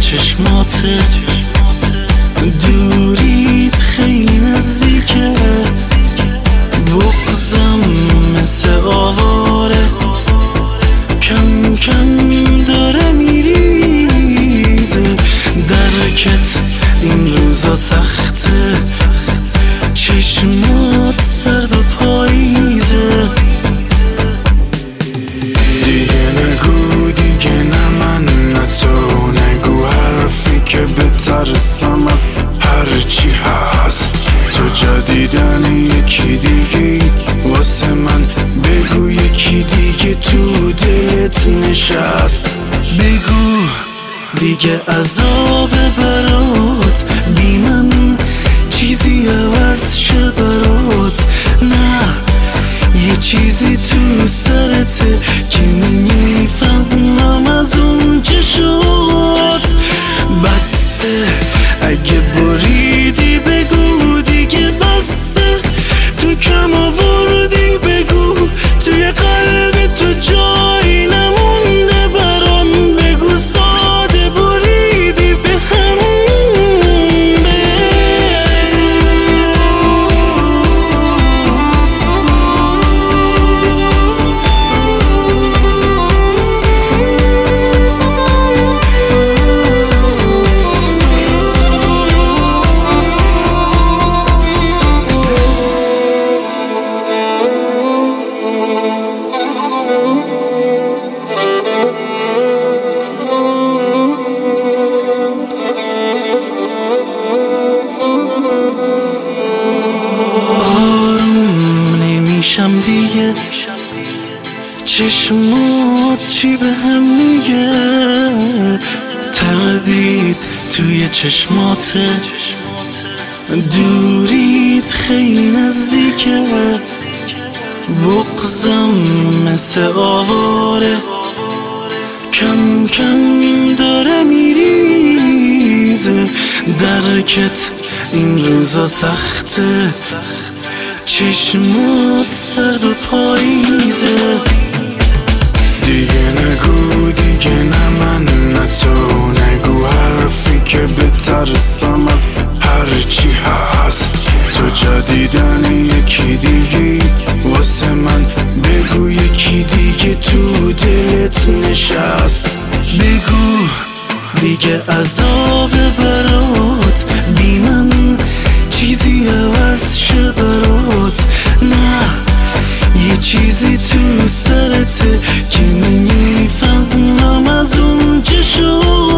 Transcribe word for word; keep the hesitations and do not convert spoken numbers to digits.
چشماته، دوریت خیلی نزدیکه، بغضم مثل آواره کم کم داره میریزه. درکت این روزا سخته، چشمات سرد و پاییزه. دیگه نگو دیگه نه من نه تو، نگو حرفی که بترسم از هرچی هست. تو جدیدن یکی دیگه واسه من، بگو یکی دیگه تو دلت نشست. بگو دیگه عذاب برات بی من چیزی عوض شه برات. نه یه چیزی تو سرته که نمیفهمم از اون چه شد. بسه اگه بریدی بگو دیگه بسه، تو کم آوردی بگو توی قلب تو جایی نمونده برام. بگو ساده بریدی به همون نمیشم دیگه، چشمات چی به هم میگه؟ تردید توی چشماته، دوریت خیلی نزدیکه، بغضم مثل آواره کم کم داره میریزه. درکت این روزا سخته، چشمات سرد و پاییزه. دیگه نگو دیگه نه من نه تو، نگو حرفی که بترسم از هرچی هست. تو جدیدن یکی دیگه واسه من، بگو یکی دیگه تو دلت نشست. بگو دیگه عذاب برات بی من چیزی عوض شه برات. نه یه چیزی تو سرته که نمیفهمم از اون چه شد.